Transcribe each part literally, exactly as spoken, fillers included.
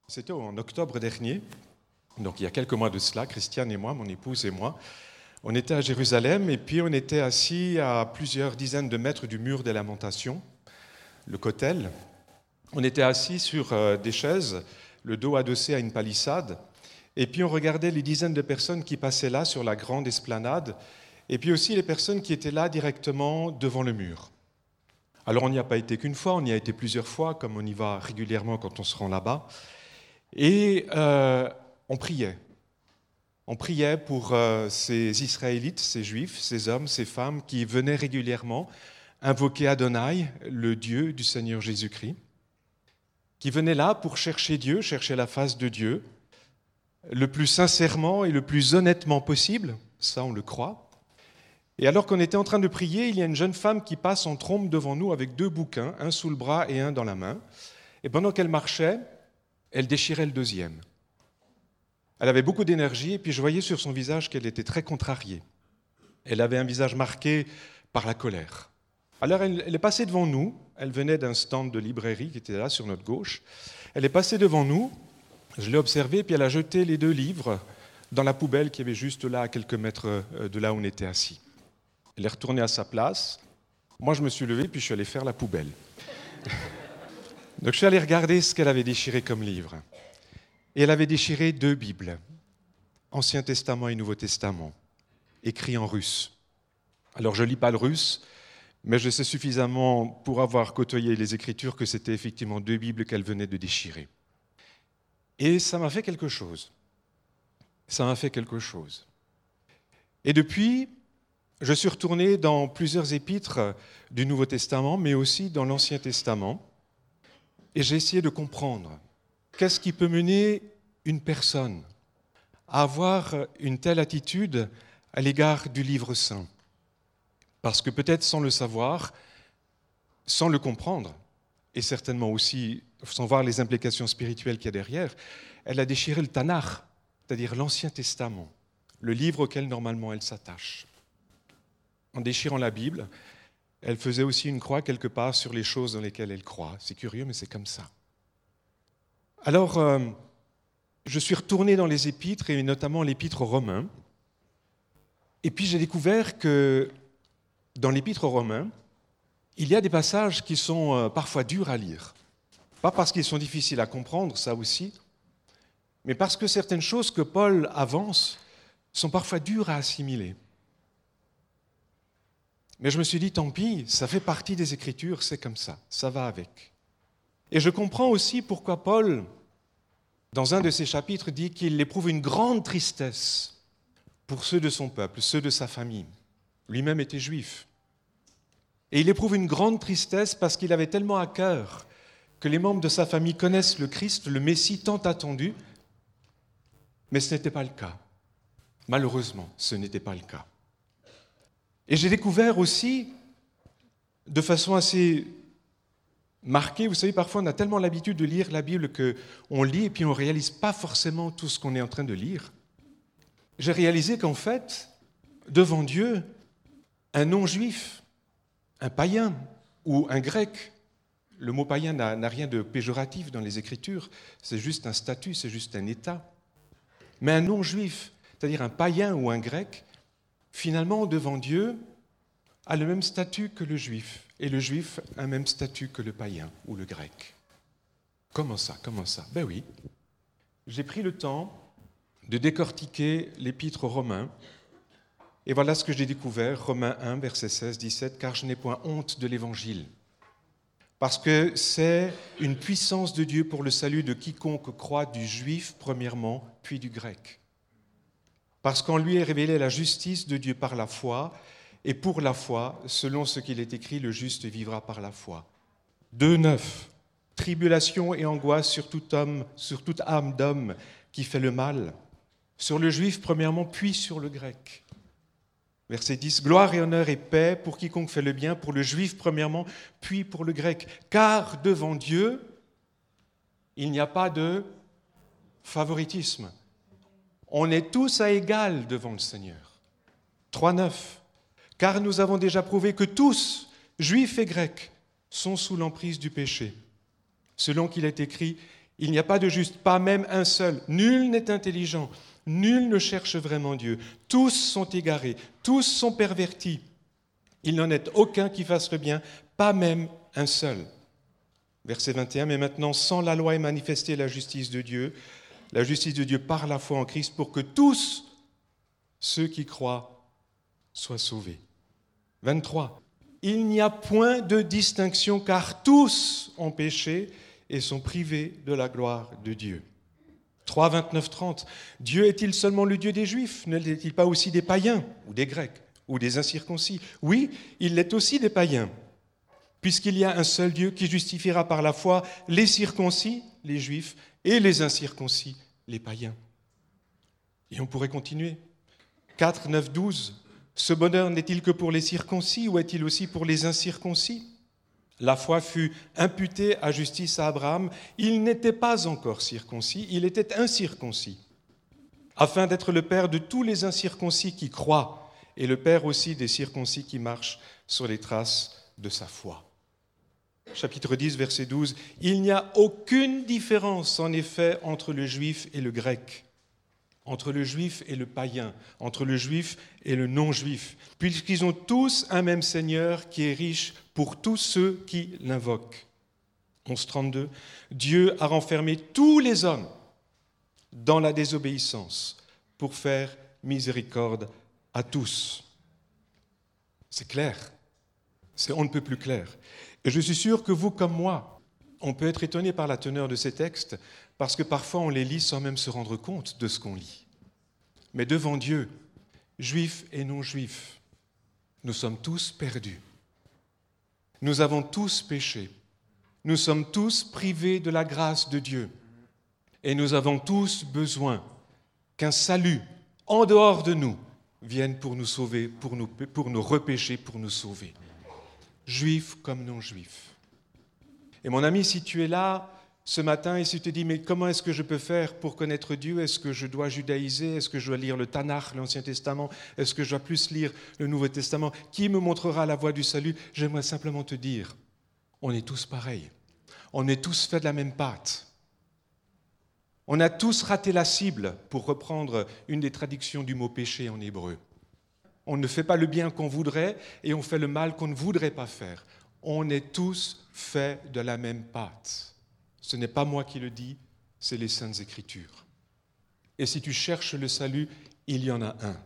C'était en octobre dernier, donc il y a quelques mois de cela, Christiane et moi, mon épouse et moi, on était à Jérusalem et puis on était assis à plusieurs dizaines de mètres du mur des Lamentations, le Kotel. On était assis sur euh, des chaises, le dos adossé à une palissade, et puis on regardait les dizaines de personnes qui passaient là sur la grande esplanade, et puis aussi les personnes qui étaient là directement devant le mur. Alors on n'y a pas été qu'une fois, on y a été plusieurs fois, comme on y va régulièrement quand on se rend là-bas. Et euh, on priait. On priait pour euh, ces Israélites, ces Juifs, ces hommes, ces femmes qui venaient régulièrement invoquer Adonai, le Dieu du Seigneur Jésus-Christ, qui venaient là pour chercher Dieu, chercher la face de Dieu, le plus sincèrement et le plus honnêtement possible, ça on le croit. Et alors qu'on était en train de prier, il y a une jeune femme qui passe en trombe devant nous avec deux bouquins, un sous le bras et un dans la main. Et pendant qu'elle marchait, elle déchirait le deuxième. Elle avait beaucoup d'énergie et puis je voyais sur son visage qu'elle était très contrariée. Elle avait un visage marqué par la colère. Alors elle, elle est passée devant nous, elle venait d'un stand de librairie qui était là sur notre gauche. Elle est passée devant nous, je l'ai observée, puis elle a jeté les deux livres dans la poubelle qui avait juste là, à quelques mètres de là où on était assis. Elle est retournée à sa place. Moi, je me suis levé, puis je suis allé faire la poubelle. Donc, je suis allé regarder ce qu'elle avait déchiré comme livre. Et elle avait déchiré deux Bibles, Ancien Testament et Nouveau Testament, écrits en russe. Alors, je ne lis pas le russe, mais je sais suffisamment pour avoir côtoyé les Écritures que c'était effectivement deux Bibles qu'elle venait de déchirer. Et ça m'a fait quelque chose. Ça m'a fait quelque chose. Et depuis, je suis retourné dans plusieurs épîtres du Nouveau Testament, mais aussi dans l'Ancien Testament, et j'ai essayé de comprendre qu'est-ce qui peut mener une personne à avoir une telle attitude à l'égard du livre saint. Parce que peut-être sans le savoir, sans le comprendre, et certainement aussi sans voir les implications spirituelles qu'il y a derrière, elle a déchiré le Tanakh, c'est-à-dire l'Ancien Testament, le livre auquel normalement elle s'attache. En déchirant la Bible, elle faisait aussi une croix quelque part sur les choses dans lesquelles elle croit. C'est curieux, mais c'est comme ça. Alors, euh, je suis retourné dans les épîtres, et notamment l'épître aux Romains, et puis j'ai découvert que dans l'épître aux Romains, il y a des passages qui sont euh, parfois durs à lire. Pas parce qu'ils sont difficiles à comprendre, ça aussi, mais parce que certaines choses que Paul avance sont parfois dures à assimiler. Mais je me suis dit, tant pis, ça fait partie des Écritures, c'est comme ça, ça va avec. Et je comprends aussi pourquoi Paul, dans un de ses chapitres, dit qu'il éprouve une grande tristesse pour ceux de son peuple, ceux de sa famille. Lui-même était juif. Et il éprouve une grande tristesse parce qu'il avait tellement à cœur que les membres de sa famille connaissent le Christ, le Messie tant attendu, mais ce n'était pas le cas. Malheureusement, ce n'était pas le cas. Et j'ai découvert aussi, de façon assez marquée, vous savez, parfois on a tellement l'habitude de lire la Bible qu'on lit et puis on ne réalise pas forcément tout ce qu'on est en train de lire. J'ai réalisé qu'en fait, devant Dieu, un non-juif, un païen ou un grec, le mot païen n'a, n'a rien de péjoratif dans les Écritures, c'est juste un statut, c'est juste un état. Mais un non-juif, c'est-à-dire un païen ou un grec, finalement, devant Dieu, a le même statut que le juif, et le juif a le même statut que le païen ou le grec. Comment ça, comment ça ? Ben oui, j'ai pris le temps de décortiquer l'épître aux Romains, et voilà ce que j'ai découvert, Romains un, versets seize, dix-sept, « Car je n'ai point honte de l'Évangile, parce que c'est une puissance de Dieu pour le salut de quiconque croit, du juif premièrement, puis du grec. Parce qu'en lui est révélée la justice de Dieu par la foi, et pour la foi, selon ce qu'il est écrit, le juste vivra par la foi. » deux neuf. « Tribulation et angoisse sur tout homme, sur toute âme d'homme qui fait le mal, sur le juif premièrement, puis sur le grec. » Verset dix. « Gloire et honneur et paix pour quiconque fait le bien, pour le juif premièrement, puis pour le grec. Car devant Dieu, il n'y a pas de favoritisme. On est tous à égal devant le Seigneur. » trois neuf. « Car nous avons déjà prouvé que tous, juifs et grecs, sont sous l'emprise du péché. Selon qu'il est écrit, Il n'y a pas de juste, pas même un seul. Nul n'est intelligent, nul ne cherche vraiment Dieu. Tous sont égarés, tous sont pervertis. Il n'en est aucun qui fasse le bien, pas même un seul. Verset vingt et un, mais maintenant, sans la loi est manifestée la justice de Dieu, la justice de Dieu par la foi en Christ, pour que tous ceux qui croient soient sauvés. vingt-trois, il n'y a point de distinction, car tous ont péché et sont privés de la gloire de Dieu. trois, vingt-neuf, trente, Dieu est-il seulement le Dieu des Juifs? Ne l'est-il pas aussi des païens ou des Grecs ou des incirconcis? Oui, il l'est aussi des païens, puisqu'il y a un seul Dieu qui justifiera par la foi les circoncis, les Juifs, et les incirconcis, les païens. Et on pourrait continuer. quatre, neuf, douze, ce bonheur n'est-il que pour les circoncis ou est-il aussi pour les incirconcis? La foi fut imputée à justice à Abraham. Il n'était pas encore circoncis, il était incirconcis, afin d'être le père de tous les incirconcis qui croient et le père aussi des circoncis qui marchent sur les traces de sa foi. Chapitre dix, verset douze, « Il n'y a aucune différence en effet entre le juif et le grec, entre le juif et le païen, entre le juif et le non-juif, puisqu'ils ont tous un même Seigneur qui est riche pour tous ceux qui l'invoquent. » onze trente-deux, Dieu a renfermé tous les hommes dans la désobéissance pour faire miséricorde à tous. C'est clair, c'est on ne peut plus clair. Et je suis sûr que vous comme moi, on peut être étonné par la teneur de ces textes, parce que parfois on les lit sans même se rendre compte de ce qu'on lit. Mais devant Dieu, juifs et non-juifs, nous sommes tous perdus. Nous avons tous péché. Nous sommes tous privés de la grâce de Dieu. Et nous avons tous besoin qu'un salut en dehors de nous vienne pour nous sauver, pour nous, pour nous repêcher, pour nous sauver. Juifs comme non-juifs. Et mon ami, si tu es là ce matin et si tu te dis, mais comment est-ce que je peux faire pour connaître Dieu? Est-ce que je dois judaïser? Est-ce que je dois lire le Tanakh, l'Ancien Testament? Est-ce que je dois plus lire le Nouveau Testament? Qui me montrera la voie du salut? J'aimerais simplement te dire, on est tous pareils. On est tous faits de la même pâte. On a tous raté la cible, pour reprendre une des traductions du mot péché en hébreu. On ne fait pas le bien qu'on voudrait et on fait le mal qu'on ne voudrait pas faire. On est tous faits de la même pâte. Ce n'est pas moi qui le dis, c'est les Saintes Écritures. Et si tu cherches le salut, il y en a un.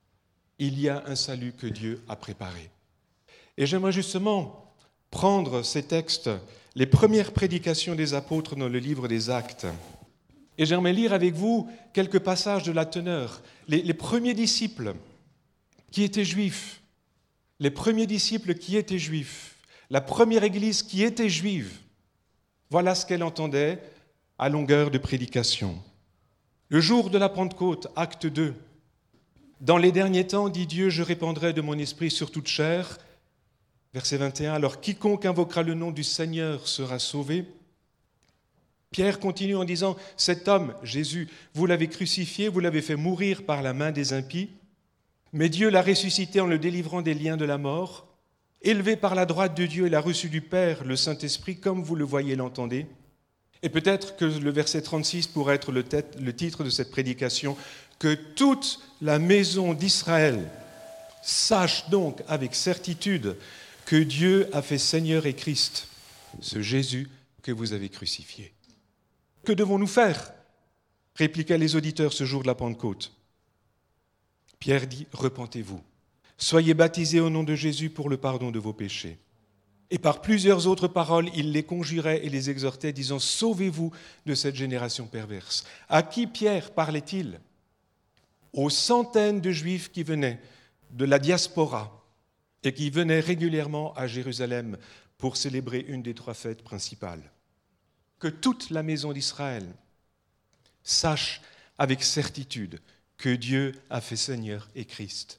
Il y a un salut que Dieu a préparé. Et j'aimerais justement prendre ces textes, les premières prédications des apôtres dans le livre des Actes, et j'aimerais lire avec vous quelques passages de la teneur. Les, les premiers disciples qui étaient juifs, les premiers disciples qui étaient juifs, la première église qui était juive, voilà ce qu'elle entendait à longueur de prédication. Le jour de la Pentecôte, acte deux. Dans les derniers temps, dit Dieu, je répandrai de mon esprit sur toute chair. Verset vingt et un, alors quiconque invoquera le nom du Seigneur sera sauvé. Pierre continue en disant, cet homme, Jésus, vous l'avez crucifié, vous l'avez fait mourir par la main des impies, mais Dieu l'a ressuscité en le délivrant des liens de la mort. Élevé par la droite de Dieu, il a reçu du Père le Saint-Esprit, comme vous le voyez et l'entendez. Et peut-être que le verset trente-six pourrait être le, tête, le titre de cette prédication, que toute la maison d'Israël sache donc avec certitude que Dieu a fait Seigneur et Christ, ce Jésus que vous avez crucifié. Que devons-nous faire? Répliquaient les auditeurs ce jour de la Pentecôte. Pierre dit, repentez-vous. Soyez baptisés au nom de Jésus pour le pardon de vos péchés. Et par plusieurs autres paroles, il les conjurait et les exhortait, disant, sauvez-vous de cette génération perverse. À qui Pierre parlait-il? Aux centaines de Juifs qui venaient de la diaspora et qui venaient régulièrement à Jérusalem pour célébrer une des trois fêtes principales. Que toute la maison d'Israël sache avec certitude que Dieu a fait Seigneur et Christ,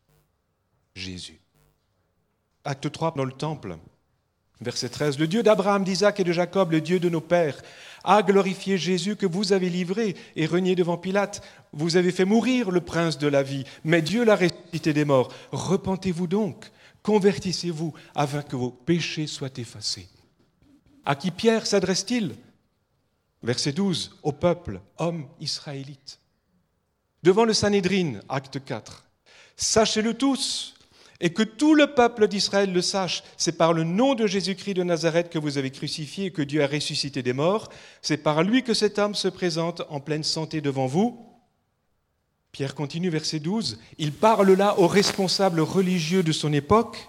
Jésus. Acte trois, dans le temple, verset treize. Le Dieu d'Abraham, d'Isaac et de Jacob, le Dieu de nos pères, a glorifié Jésus que vous avez livré et renié devant Pilate. Vous avez fait mourir le prince de la vie, mais Dieu l'a ressuscité des morts. Repentez-vous donc, convertissez-vous afin que vos péchés soient effacés. À qui Pierre s'adresse-t-il? Verset douze, au peuple, hommes israélites. Devant le Sanhédrin, acte quatre, sachez-le tous, et que tout le peuple d'Israël le sache, c'est par le nom de Jésus-Christ de Nazareth que vous avez crucifié et que Dieu a ressuscité des morts, c'est par lui que cet homme se présente en pleine santé devant vous. Pierre continue, verset douze, il parle là aux responsables religieux de son époque.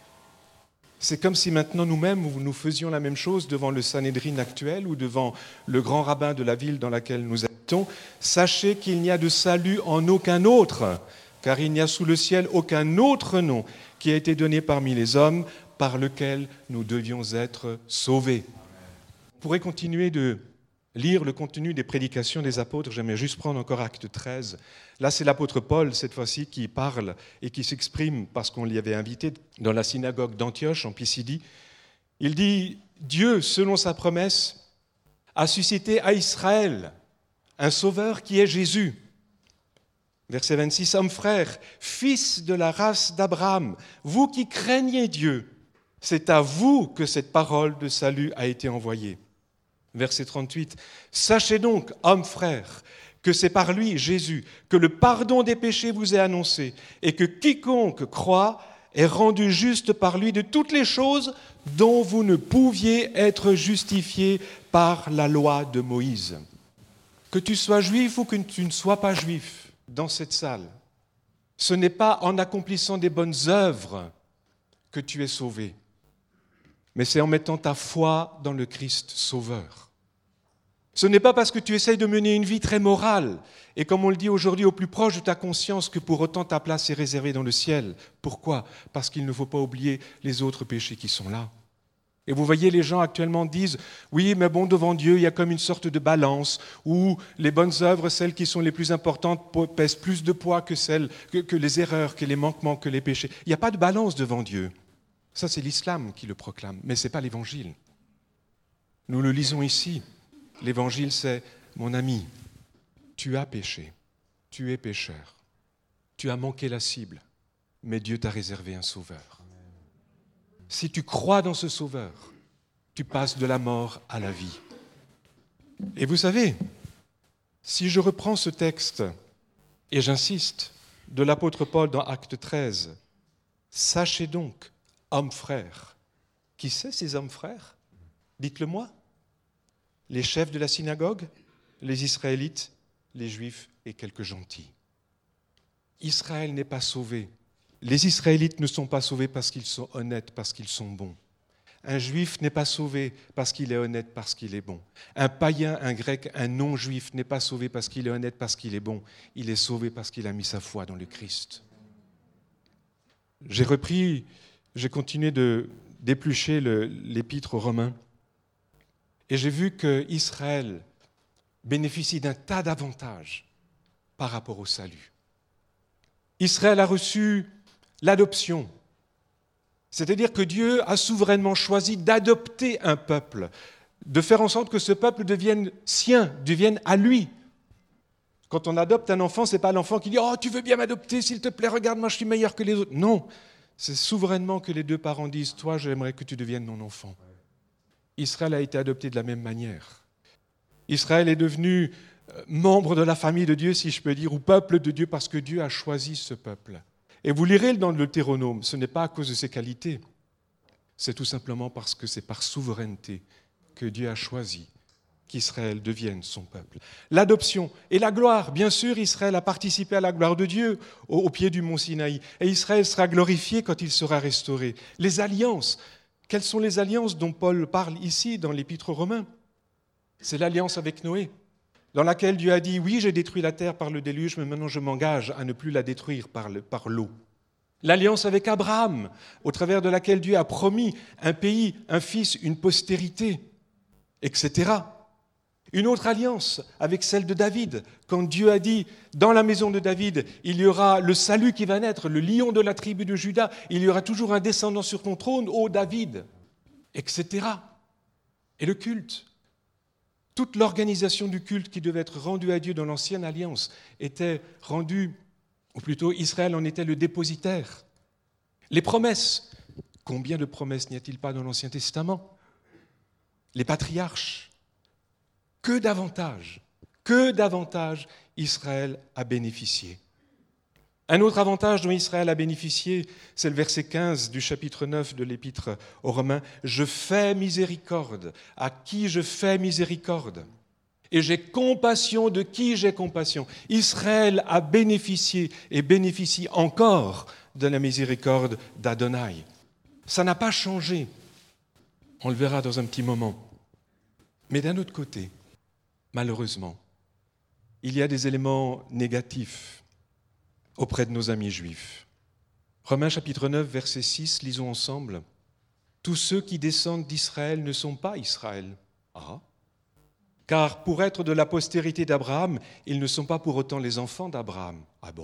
C'est comme si maintenant nous-mêmes, nous faisions la même chose devant le Sanhédrin actuel ou devant le grand rabbin de la ville dans laquelle nous habitons. Sachez qu'il n'y a de salut en aucun autre, car il n'y a sous le ciel aucun autre nom qui a été donné parmi les hommes par lequel nous devions être sauvés. On pourrait continuer de lire le contenu des prédications des apôtres. J'aimerais juste prendre encore acte treize. Là, c'est l'apôtre Paul, cette fois-ci, qui parle et qui s'exprime parce qu'on l'y avait invité dans la synagogue d'Antioche, en Pisidie. Il dit « Dieu, selon sa promesse, a suscité à Israël un sauveur qui est Jésus. » Verset vingt-six, « Hommes frères, fils de la race d'Abraham, vous qui craignez Dieu, c'est à vous que cette parole de salut a été envoyée. » Verset trente-huit, « Sachez donc, hommes frères, que c'est par lui, Jésus, que le pardon des péchés vous est annoncé et que quiconque croit est rendu juste par lui de toutes les choses dont vous ne pouviez être justifiés par la loi de Moïse. » Que tu sois juif ou que tu ne sois pas juif dans cette salle, ce n'est pas en accomplissant des bonnes œuvres que tu es sauvé, mais c'est en mettant ta foi dans le Christ Sauveur. Ce n'est pas parce que tu essayes de mener une vie très morale et, comme on le dit aujourd'hui, au plus proche de ta conscience que pour autant ta place est réservée dans le ciel. Pourquoi ? Parce qu'il ne faut pas oublier les autres péchés qui sont là. Et vous voyez, les gens actuellement disent « Oui, mais bon, devant Dieu, il y a comme une sorte de balance où les bonnes œuvres, celles qui sont les plus importantes, pèsent plus de poids que, celles, que, que les erreurs, que les manquements, que les péchés. » Il n'y a pas de balance devant Dieu. Ça, c'est l'islam qui le proclame, mais ce n'est pas l'évangile. Nous le lisons ici. L'évangile, c'est « Mon ami, tu as péché, tu es pécheur, tu as manqué la cible, mais Dieu t'a réservé un sauveur. Si tu crois dans ce sauveur, tu passes de la mort à la vie. » Et vous savez, si je reprends ce texte, et j'insiste, de l'apôtre Paul dans Acte treize, « Sachez donc, hommes frères », qui c'est ces hommes frères ? Dites-le moi. Les chefs de la synagogue, les Israélites, les Juifs et quelques gentils. Israël n'est pas sauvé. Les Israélites ne sont pas sauvés parce qu'ils sont honnêtes, parce qu'ils sont bons. Un Juif n'est pas sauvé parce qu'il est honnête, parce qu'il est bon. Un païen, un grec, un non-juif n'est pas sauvé parce qu'il est honnête, parce qu'il est bon. Il est sauvé parce qu'il a mis sa foi dans le Christ. J'ai repris, j'ai continué de d'éplucher le, l'épître aux Romains. Et j'ai vu qu'Israël bénéficie d'un tas d'avantages par rapport au salut. Israël a reçu l'adoption, c'est-à-dire que Dieu a souverainement choisi d'adopter un peuple, de faire en sorte que ce peuple devienne sien, devienne à lui. Quand on adopte un enfant, ce n'est pas l'enfant qui dit « Oh, tu veux bien m'adopter, s'il te plaît, regarde, moi je suis meilleur que les autres. » Non, c'est souverainement que les deux parents disent « Toi, j'aimerais que tu deviennes mon enfant. » Israël a été adopté de la même manière. Israël est devenu membre de la famille de Dieu, si je peux dire, ou peuple de Dieu, parce que Dieu a choisi ce peuple. Et vous lirez dans le Deutéronome, ce n'est pas à cause de ses qualités, c'est tout simplement parce que c'est par souveraineté que Dieu a choisi qu'Israël devienne son peuple. L'adoption et la gloire, bien sûr, Israël a participé à la gloire de Dieu au, au pied du mont Sinaï, et Israël sera glorifié quand il sera restauré. Les alliances. Quelles sont les alliances dont Paul parle ici dans l'Épître aux Romains ? C'est l'alliance avec Noé, dans laquelle Dieu a dit « Oui, j'ai détruit la terre par le déluge, mais maintenant je m'engage à ne plus la détruire par, le, par l'eau. » L'alliance avec Abraham, au travers de laquelle Dieu a promis un pays, un fils, une postérité, et cetera. Une autre alliance avec celle de David, quand Dieu a dit « Dans la maison de David, il y aura le salut qui va naître, le lion de la tribu de Juda, il y aura toujours un descendant sur ton trône, ô David, et cetera. » Et le culte. Toute l'organisation du culte qui devait être rendue à Dieu dans l'ancienne alliance était rendue, ou plutôt Israël en était le dépositaire. Les promesses. Combien de promesses n'y a-t-il pas dans l'Ancien Testament ? Les patriarches. que davantage, que davantage Israël a bénéficié. Un autre avantage dont Israël a bénéficié, c'est le verset quinze du chapitre neuf de l'Épître aux Romains. « Je fais miséricorde à qui je fais miséricorde, et j'ai compassion de qui j'ai compassion. » Israël a bénéficié et bénéficie encore de la miséricorde d'Adonai. Ça n'a pas changé. On le verra dans un petit moment. Mais d'un autre côté, malheureusement, il y a des éléments négatifs auprès de nos amis juifs. Romains chapitre neuf, verset six, lisons ensemble. « Tous ceux qui descendent d'Israël ne sont pas Israël. » Ah. « Car pour être de la postérité d'Abraham, ils ne sont pas pour autant les enfants d'Abraham. » Ah bon ?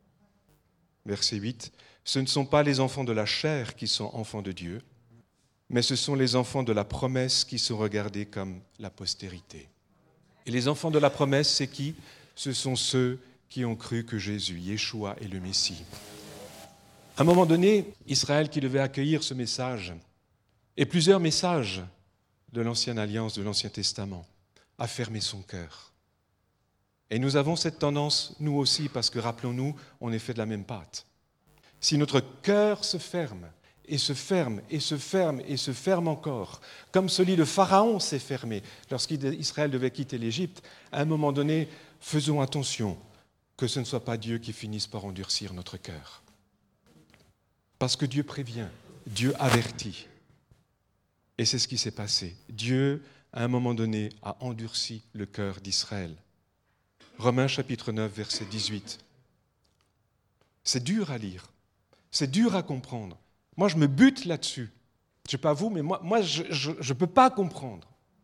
Verset huit. « Ce ne sont pas les enfants de la chair qui sont enfants de Dieu, mais ce sont les enfants de la promesse qui sont regardés comme la postérité. » Et les enfants de la promesse, c'est qui ? Ce sont ceux qui ont cru que Jésus, Yeshua, est le Messie. À un moment donné, Israël qui devait accueillir ce message, et plusieurs messages de l'Ancienne Alliance, de l'Ancien Testament, a fermé son cœur. Et nous avons cette tendance, nous aussi, parce que rappelons-nous, on est fait de la même pâte. Si notre cœur se ferme, et se ferme, et se ferme, et se ferme encore, comme celui de Pharaon s'est fermé lorsqu'Israël devait quitter l'Égypte, à un moment donné, faisons attention que ce ne soit pas Dieu qui finisse par endurcir notre cœur. Parce que Dieu prévient, Dieu avertit. Et c'est ce qui s'est passé. Dieu, à un moment donné, a endurci le cœur d'Israël. Romains chapitre neuf, verset dix-huit. C'est dur à lire, c'est dur à comprendre. Moi, je me bute là-dessus. Je ne sais pas vous, mais moi, moi je ne peux pas comprendre.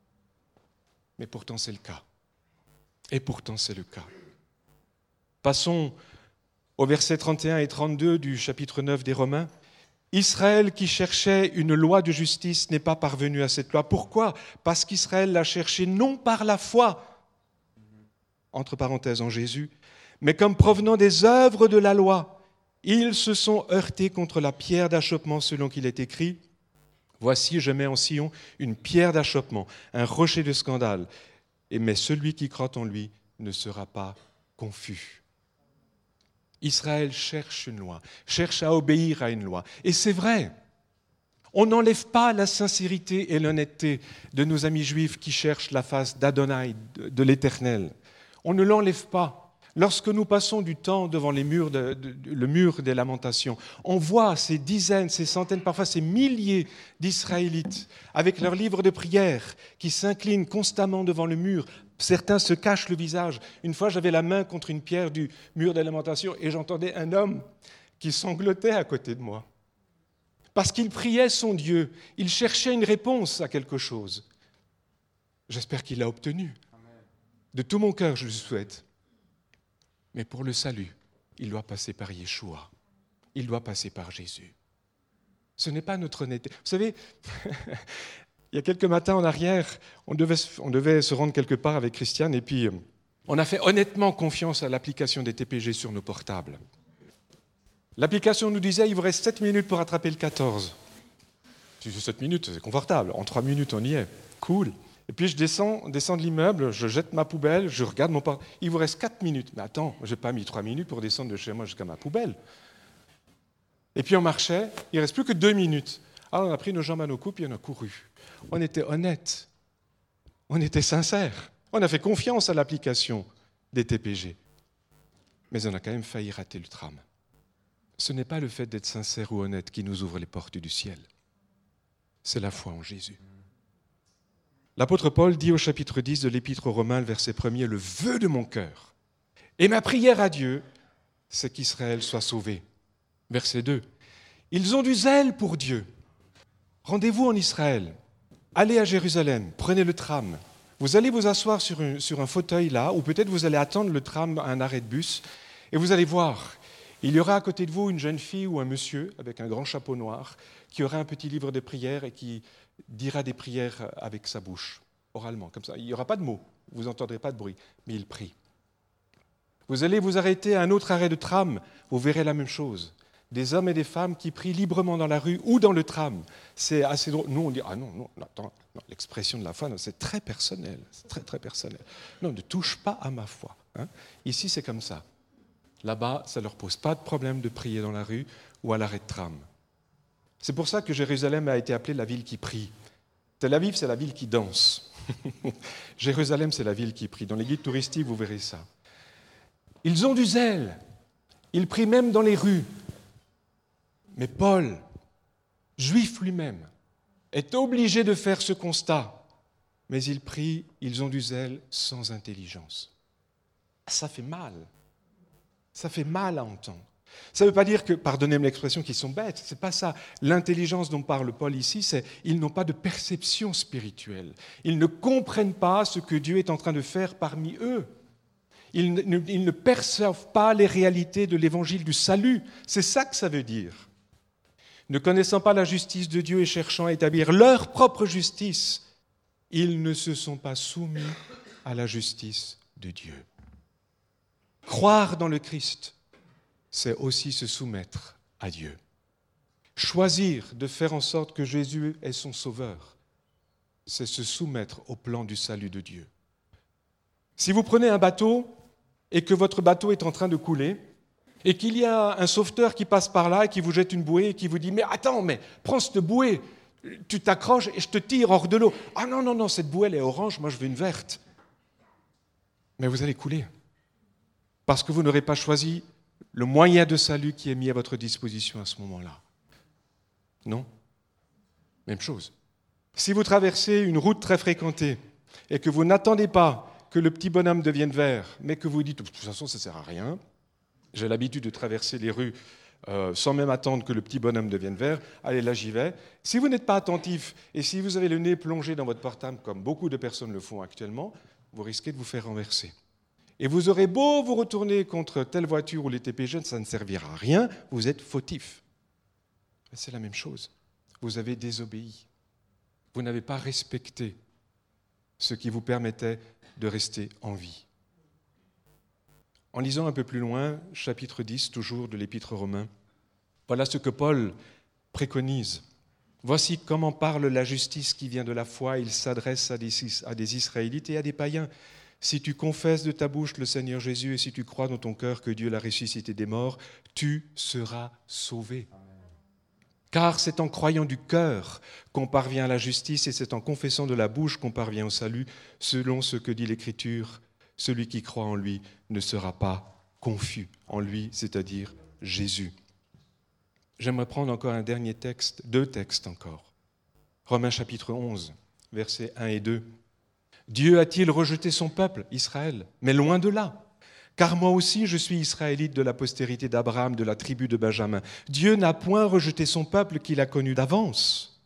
Mais pourtant, c'est le cas. Et pourtant, c'est le cas. Passons au verset trente et un et trente-deux du chapitre neuf des Romains. « Israël qui cherchait une loi de justice n'est pas parvenu à cette loi. » Pourquoi ? Parce qu'Israël l'a cherchée non par la foi, entre parenthèses en Jésus, mais comme provenant des œuvres de la loi. Ils se sont heurtés contre la pierre d'achoppement selon qu'il est écrit « Voici, je mets en Sion une pierre d'achoppement, un rocher de scandale, et mais celui qui croit en lui ne sera pas confus. » Israël cherche une loi, cherche à obéir à une loi. Et c'est vrai, on n'enlève pas la sincérité et l'honnêteté de nos amis juifs qui cherchent la face d'Adonai, de l'Éternel. On ne l'enlève pas. Lorsque nous passons du temps devant les murs de, de, de, le mur des lamentations, on voit ces dizaines, ces centaines, parfois ces milliers d'Israélites avec leurs livres de prière qui s'inclinent constamment devant le mur. Certains se cachent le visage. Une fois, j'avais la main contre une pierre du mur des lamentations et j'entendais un homme qui sanglotait à côté de moi. Parce qu'il priait son Dieu, il cherchait une réponse à quelque chose. J'espère qu'il l'a obtenu. De tout mon cœur, je le souhaite. Mais pour le salut, il doit passer par Yeshua. Il doit passer par Jésus. Ce n'est pas notre honnêteté. Vous savez, il y a quelques matins en arrière, on devait, on devait se rendre quelque part avec Christiane et puis on a fait honnêtement confiance à l'application des T P G sur nos portables. L'application nous disait, il vous reste sept minutes pour attraper le quatorze. Si c'est sept minutes, c'est confortable. En trois minutes, on y est. Cool. Et puis je descends, descends de l'immeuble, je jette ma poubelle, je regarde mon portable. Il vous reste quatre minutes. Mais attends, je n'ai pas mis trois minutes pour descendre de chez moi jusqu'à ma poubelle. Et puis on marchait, il ne reste plus que deux minutes. Alors on a pris nos jambes à nos cous, puis on a couru. On était honnête. On était sincère. On a fait confiance à l'application des T P G. Mais on a quand même failli rater le tram. Ce n'est pas le fait d'être sincère ou honnête qui nous ouvre les portes du ciel. C'est la foi en Jésus. L'apôtre Paul dit au chapitre dix de l'Épître aux Romains, le verset premier, « Le vœu de mon cœur et ma prière à Dieu, c'est qu'Israël soit sauvé. » Verset deux, « Ils ont du zèle pour Dieu. Rendez-vous en Israël, allez à Jérusalem, prenez le tram. Vous allez vous asseoir sur un, sur un fauteuil là, ou peut-être vous allez attendre le tram à un arrêt de bus, et vous allez voir, il y aura à côté de vous une jeune fille ou un monsieur avec un grand chapeau noir qui aura un petit livre de prière et qui dira des prières avec sa bouche, oralement, comme ça. Il n'y aura pas de mots, vous n'entendrez pas de bruit, mais il prie. Vous allez vous arrêter à un autre arrêt de tram, vous verrez la même chose. des hommes et des femmes qui prient librement dans la rue ou dans le tram. C'est assez drôle. Nous, on dit, ah non, non, attends, non, l'expression de la foi, non, c'est très personnel, c'est très, très personnel. Non, ne touche pas à ma foi. Hein. Ici, c'est comme ça. Là-bas, ça ne leur pose pas de problème de prier dans la rue ou à l'arrêt de tram. C'est pour ça que Jérusalem a été appelée la ville qui prie. Tel Aviv, c'est la ville qui danse. Jérusalem, c'est la ville qui prie. Dans les guides touristiques, vous verrez ça. Ils ont du zèle. Ils prient même dans les rues. Mais Paul, juif lui-même, est obligé de faire ce constat. Mais ils prient, ils ont du zèle sans intelligence. Ça fait mal. Ça fait mal à entendre. Ça ne veut pas dire que, pardonnez-moi l'expression, qu'ils sont bêtes. Ce n'est pas ça. L'intelligence dont parle Paul ici, c'est qu'ils n'ont pas de perception spirituelle. Ils ne comprennent pas ce que Dieu est en train de faire parmi eux. Ils ne, ils ne perçoivent pas les réalités de l'évangile du salut. C'est ça que ça veut dire. Ne connaissant pas la justice de Dieu et cherchant à établir leur propre justice, ils ne se sont pas soumis à la justice de Dieu. Croire dans le Christ, c'est aussi se soumettre à Dieu. Choisir de faire en sorte que Jésus est son sauveur, c'est se soumettre au plan du salut de Dieu. Si vous prenez un bateau et que votre bateau est en train de couler, et qu'il y a un sauveteur qui passe par là et qui vous jette une bouée et qui vous dit « Mais attends, mais prends cette bouée, tu t'accroches et je te tire hors de l'eau. »« Ah non, non, non, cette bouée elle est orange, moi je veux une verte. » Mais vous allez couler parce que vous n'aurez pas choisi le moyen de salut qui est mis à votre disposition à ce moment-là. Non ? Même chose. Si vous traversez une route très fréquentée et que vous n'attendez pas que le petit bonhomme devienne vert, mais que vous dites « De toute façon, ça ne sert à rien. J'ai l'habitude de traverser les rues euh, sans même attendre que le petit bonhomme devienne vert. Allez, là, j'y vais. » Si vous n'êtes pas attentif et si vous avez le nez plongé dans votre portable, comme beaucoup de personnes le font actuellement, vous risquez de vous faire renverser. Et vous aurez beau vous retourner contre telle voiture ou les T P G, ça ne servira à rien, vous êtes fautif. C'est la même chose. Vous avez désobéi. Vous n'avez pas respecté ce qui vous permettait de rester en vie. En lisant un peu plus loin, chapitre dix, toujours de l'Épître aux Romains, voilà ce que Paul préconise. Voici comment parle la justice qui vient de la foi. Il s'adresse à des, à des Israélites et à des païens. Si tu confesses de ta bouche le Seigneur Jésus et si tu crois dans ton cœur que Dieu l'a ressuscité des morts, tu seras sauvé. Car c'est en croyant du cœur qu'on parvient à la justice et c'est en confessant de la bouche qu'on parvient au salut, selon ce que dit l'Écriture. Celui qui croit en lui ne sera pas confus en lui, c'est-à-dire Jésus. J'aimerais prendre encore un dernier texte, deux textes encore. Romains chapitre onze, versets un et deux. Dieu a-t-il rejeté son peuple, Israël ? Mais loin de là. Car moi aussi je suis israélite de la postérité d'Abraham, de la tribu de Benjamin. Dieu n'a point rejeté son peuple qu'il a connu d'avance.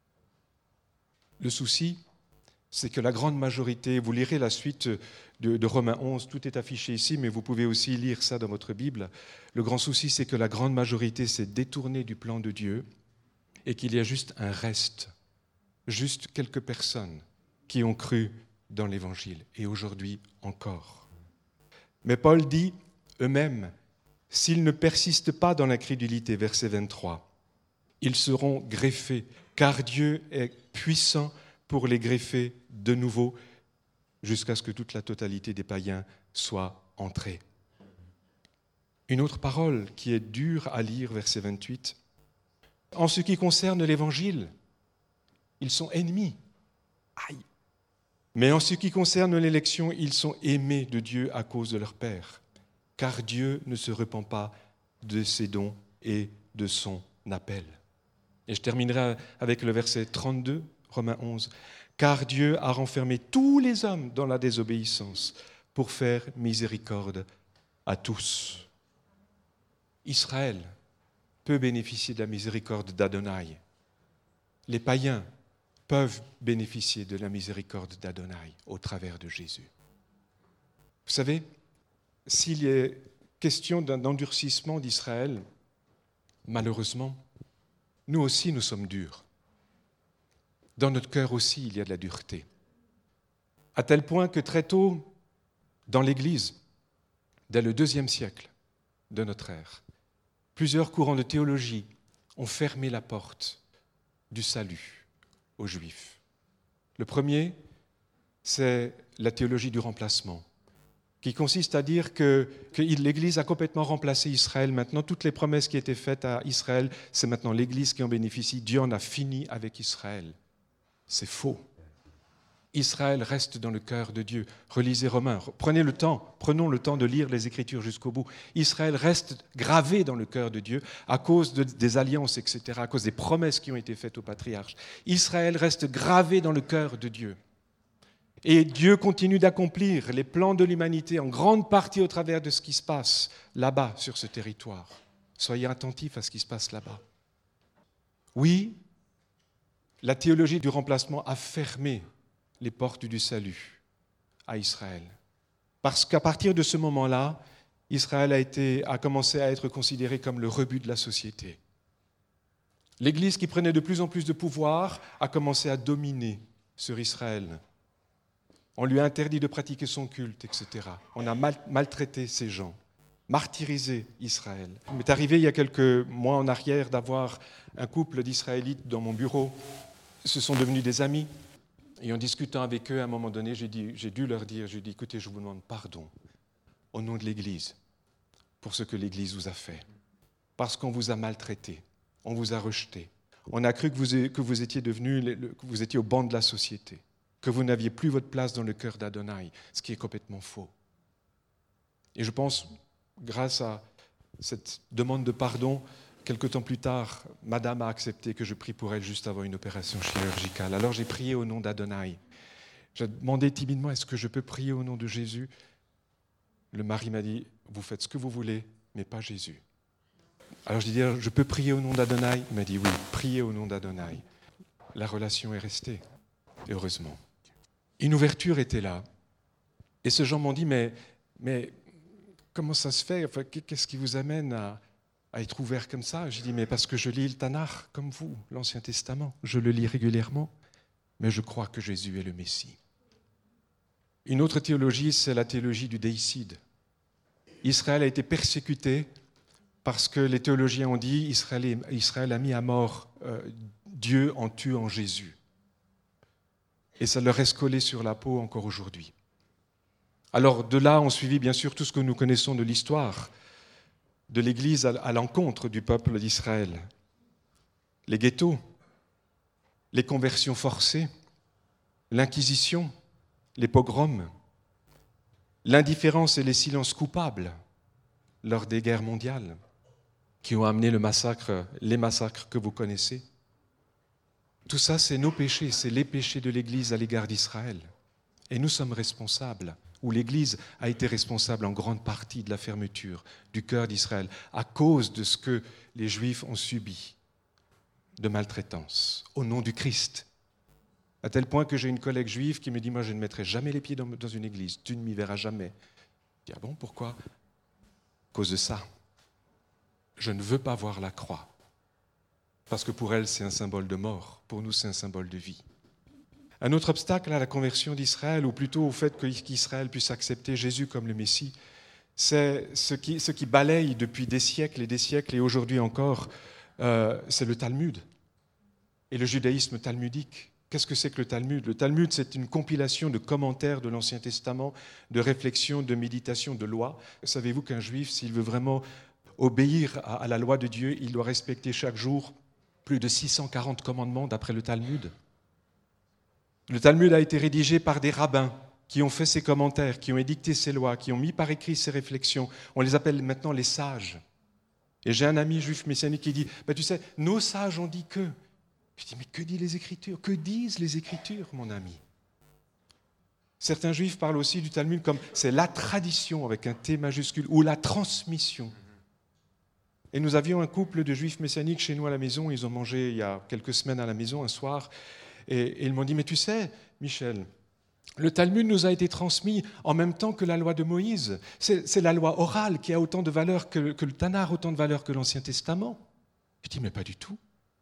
Le souci, c'est que la grande majorité, vous lirez la suite de, de Romains onze, tout est affiché ici, mais vous pouvez aussi lire ça dans votre Bible. Le grand souci, c'est que la grande majorité s'est détournée du plan de Dieu et qu'il y a juste un reste, juste quelques personnes qui ont cru dans l'Évangile, et aujourd'hui encore. Mais Paul dit eux-mêmes, s'ils ne persistent pas dans l'incrédulité, verset vingt-trois, ils seront greffés, car Dieu est puissant pour les greffer de nouveau jusqu'à ce que toute la totalité des païens soit entrée. Une autre parole qui est dure à lire, verset vingt-huit. En ce qui concerne l'Évangile, ils sont ennemis. Aïe. Mais en ce qui concerne l'élection, ils sont aimés de Dieu à cause de leur Père, car Dieu ne se repent pas de ses dons et de son appel. Et je terminerai avec le verset trente-deux, Romains onze. Car Dieu a renfermé tous les hommes dans la désobéissance pour faire miséricorde à tous. Israël peut bénéficier de la miséricorde d'Adonai. Les païens peuvent bénéficier de la miséricorde d'Adonai au travers de Jésus. Vous savez, s'il est question d'un endurcissement d'Israël, malheureusement, nous aussi nous sommes durs. Dans notre cœur aussi, il y a de la dureté. À tel point que très tôt, dans l'Église, dès le deuxième siècle de notre ère, plusieurs courants de théologie ont fermé la porte du salut aux Juifs. Le premier, c'est la théologie du remplacement, qui consiste à dire que, que l'Église a complètement remplacé Israël. Maintenant, toutes les promesses qui étaient faites à Israël, c'est maintenant l'Église qui en bénéficie. Dieu en a fini avec Israël. C'est faux. Israël reste dans le cœur de Dieu. Relisez Romains, prenez le temps, prenons le temps de lire les Écritures jusqu'au bout. Israël reste gravé dans le cœur de Dieu à cause de, des alliances, et cetera, à cause des promesses qui ont été faites aux patriarches. Israël reste gravé dans le cœur de Dieu. Et Dieu continue d'accomplir les plans de l'humanité en grande partie au travers de ce qui se passe là-bas sur ce territoire. Soyez attentifs à ce qui se passe là-bas. Oui, la théologie du remplacement a fermé les portes du salut à Israël. Parce qu'à partir de ce moment-là, Israël a, été, a commencé à être considéré comme le rebut de la société. L'Église, qui prenait de plus en plus de pouvoir, a commencé à dominer sur Israël. On lui a interdit de pratiquer son culte, et cetera. On a mal, maltraité ces gens, martyrisé Israël. Il m'est arrivé il y a quelques mois en arrière d'avoir un couple d'Israélites dans mon bureau. Ce sont devenus des amis. Et en discutant avec eux, à un moment donné, j'ai, dit, j'ai dû leur dire, j'ai dit, écoutez, je vous demande pardon au nom de l'Église pour ce que l'Église vous a fait. Parce qu'on vous a maltraité, on vous a rejeté. On a cru que vous, que vous étiez devenu, que vous étiez au banc de la société, que vous n'aviez plus votre place dans le cœur d'Adonai, ce qui est complètement faux. Et je pense, grâce à cette demande de pardon, quelque temps plus tard, Madame a accepté que je prie pour elle juste avant une opération chirurgicale. Alors j'ai prié au nom d'Adonai. J'ai demandé timidement, est-ce que je peux prier au nom de Jésus ? Le mari m'a dit, vous faites ce que vous voulez, mais pas Jésus. Alors j'ai dit, je peux prier au nom d'Adonai ? Il m'a dit, oui, priez au nom d'Adonai. La relation est restée, heureusement. Une ouverture était là. Et ces gens m'ont dit, mais, mais comment ça se fait ? Enfin, qu'est-ce qui vous amène à... à être ouvert comme ça? J'ai dit, mais parce que je lis le Tanakh, comme vous, l'Ancien Testament. Je le lis régulièrement, mais je crois que Jésus est le Messie. Une autre théologie, c'est la théologie du déicide. Israël a été persécuté parce que les théologiens ont dit Israël, Israël a mis à mort euh, Dieu en tuant Jésus. Et ça leur reste collé sur la peau encore aujourd'hui. Alors de là, on suivit bien sûr tout ce que nous connaissons de l'histoire de l'Église à l'encontre du peuple d'Israël. Les ghettos, les conversions forcées, l'Inquisition, les pogroms, l'indifférence et les silences coupables lors des guerres mondiales qui ont amené le massacre, les massacres que vous connaissez. Tout ça, c'est nos péchés, c'est les péchés de l'Église à l'égard d'Israël. Et nous sommes responsables, où l'Église a été responsable en grande partie de la fermeture du cœur d'Israël à cause de ce que les Juifs ont subi de maltraitance au nom du Christ. À tel point que j'ai une collègue juive qui me dit « Moi, je ne mettrai jamais les pieds dans, dans une église, tu ne m'y verras jamais. » Je dis « Ah bon, pourquoi ?» À cause de ça. Je ne veux pas voir la croix. Parce que pour elle, c'est un symbole de mort. Pour nous, c'est un symbole de vie. Un autre obstacle à la conversion d'Israël, ou plutôt au fait qu'Israël puisse accepter Jésus comme le Messie, c'est ce qui, ce qui balaye depuis des siècles et des siècles, et aujourd'hui encore, euh, c'est le Talmud et le judaïsme talmudique. Qu'est-ce que c'est que le Talmud ? Le Talmud, c'est une compilation de commentaires de l'Ancien Testament, de réflexions, de méditations, de lois. Savez-vous qu'un juif, s'il veut vraiment obéir à, à la loi de Dieu, il doit respecter chaque jour plus de six cent quarante commandements d'après le Talmud ? Le Talmud a été rédigé par des rabbins qui ont fait ces commentaires, qui ont édicté ces lois, qui ont mis par écrit ces réflexions. On les appelle maintenant les sages. Et j'ai un ami juif messianique qui dit bah, « Tu sais, nos sages ont dit que… » Je dis « Mais que disent les Écritures ? Que disent les Écritures, mon ami ?» Certains juifs parlent aussi du Talmud comme c'est la tradition avec un T majuscule ou la transmission. Et nous avions un couple de juifs messianiques chez nous à la maison. Ils ont mangé il y a quelques semaines à la maison, un soir. Et, et ils m'ont dit, mais tu sais, Michel, le Talmud nous a été transmis en même temps que la loi de Moïse. C'est, c'est la loi orale qui a autant de valeur que, que le Tanakh, autant de valeur que l'Ancien Testament. Je dis, mais pas du tout.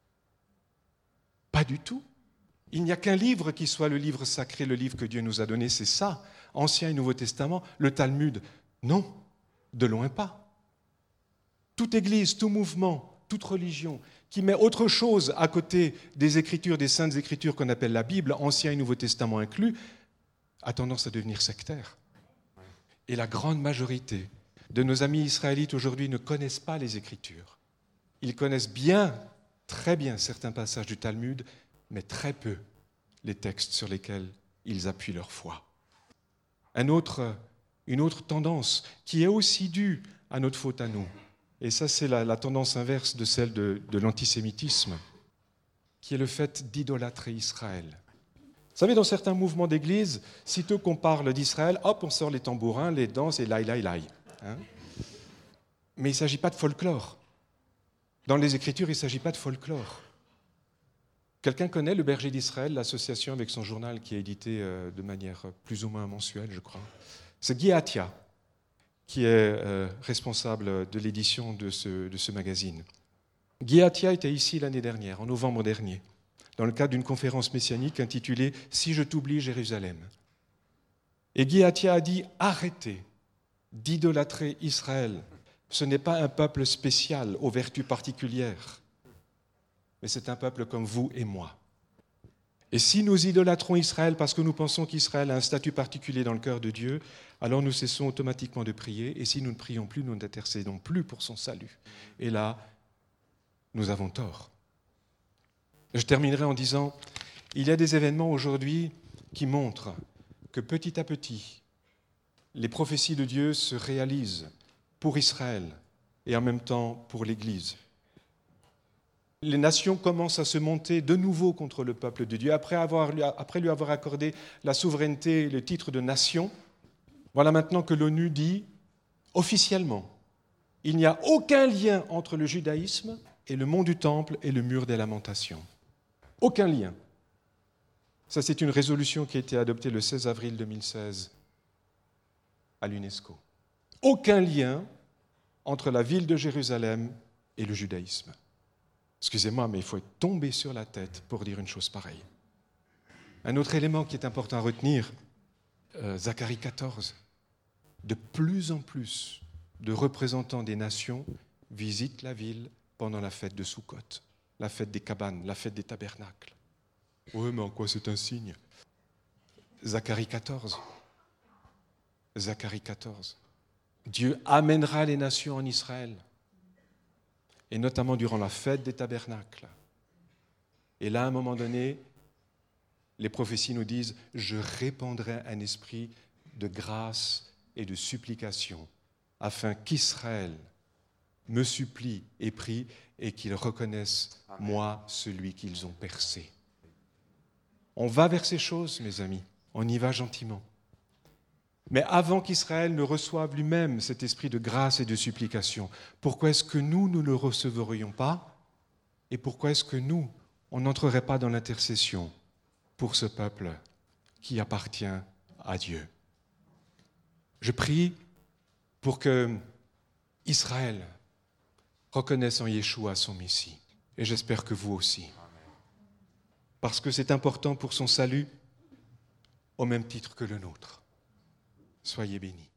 Pas du tout. Il n'y a qu'un livre qui soit le livre sacré, le livre que Dieu nous a donné, c'est ça, Ancien et Nouveau Testament. Le Talmud, non, de loin pas. Toute église, tout mouvement, toute religion qui met autre chose à côté des Écritures, des Saintes Écritures qu'on appelle la Bible, Ancien et Nouveau Testament inclus, a tendance à devenir sectaire. Et la grande majorité de nos amis israélites aujourd'hui ne connaissent pas les Écritures. Ils connaissent bien, très bien certains passages du Talmud, mais très peu les textes sur lesquels ils appuient leur foi. Un autre, une autre tendance qui est aussi due à notre faute à nous, et ça c'est la, la tendance inverse de celle de, de l'antisémitisme, qui est le fait d'idolâtrer Israël. Vous savez, dans certains mouvements d'église, sitôt qu'on parle d'Israël, hop, on sort les tambourins, les danses et l'aïe, l'aïe, l'aïe. Hein ? Mais il ne s'agit pas de folklore. Dans les Écritures, il ne s'agit pas de folklore. Quelqu'un connaît le Berger d'Israël, l'association avec son journal qui est édité euh, de manière plus ou moins mensuelle, je crois. C'est Guy Atia qui est euh, responsable de l'édition de ce, de ce magazine. Guy Atia était ici l'année dernière, en novembre dernier, dans le cadre d'une conférence messianique intitulée « Si je t'oublie, Jérusalem ». Et Guy Atia a dit « Arrêtez d'idolâtrer Israël. Ce n'est pas un peuple spécial aux vertus particulières, mais c'est un peuple comme vous et moi. Et si nous idolâtrons Israël parce que nous pensons qu'Israël a un statut particulier dans le cœur de Dieu, alors nous cessons automatiquement de prier, et si nous ne prions plus, nous n'intercédons plus pour son salut. Et là, nous avons tort. » Je terminerai en disant, il y a des événements aujourd'hui qui montrent que petit à petit, les prophéties de Dieu se réalisent pour Israël et en même temps pour l'Église. Les nations commencent à se monter de nouveau contre le peuple de Dieu. Après, avoir, après lui avoir accordé la souveraineté et le titre de nation, voilà maintenant que l'ONU dit officiellement, il n'y a aucun lien entre le judaïsme et le mont du Temple et le mur des lamentations. Aucun lien. Ça, c'est une résolution qui a été adoptée le seize avril deux mille seize à l'UNESCO. Aucun lien entre la ville de Jérusalem et le judaïsme. Excusez-moi, mais il faut être tombé sur la tête pour dire une chose pareille. Un autre élément qui est important à retenir, euh, Zacharie quatorze. De plus en plus de représentants des nations visitent la ville pendant la fête de Soukhot, la fête des cabanes, la fête des tabernacles. Oui, mais en quoi c'est un signe ? Zacharie quatorze. Zacharie quatorze. Dieu amènera les nations en Israël, et notamment durant la fête des tabernacles. Et là, à un moment donné, les prophéties nous disent « Je répandrai un esprit de grâce et de supplication, afin qu'Israël me supplie et prie, et qu'ils reconnaissent, moi, celui qu'ils ont percé. » On va vers ces choses, mes amis, on y va gentiment. Mais avant qu'Israël ne reçoive lui-même cet esprit de grâce et de supplication, pourquoi est-ce que nous, nous ne le recevrions pas ? Et pourquoi est-ce que nous, on n'entrerait pas dans l'intercession pour ce peuple qui appartient à Dieu ? Je prie pour que Israël reconnaisse en Yeshua son Messie. Et j'espère que vous aussi. Parce que c'est important pour son salut, au même titre que le nôtre. Soyez bénis.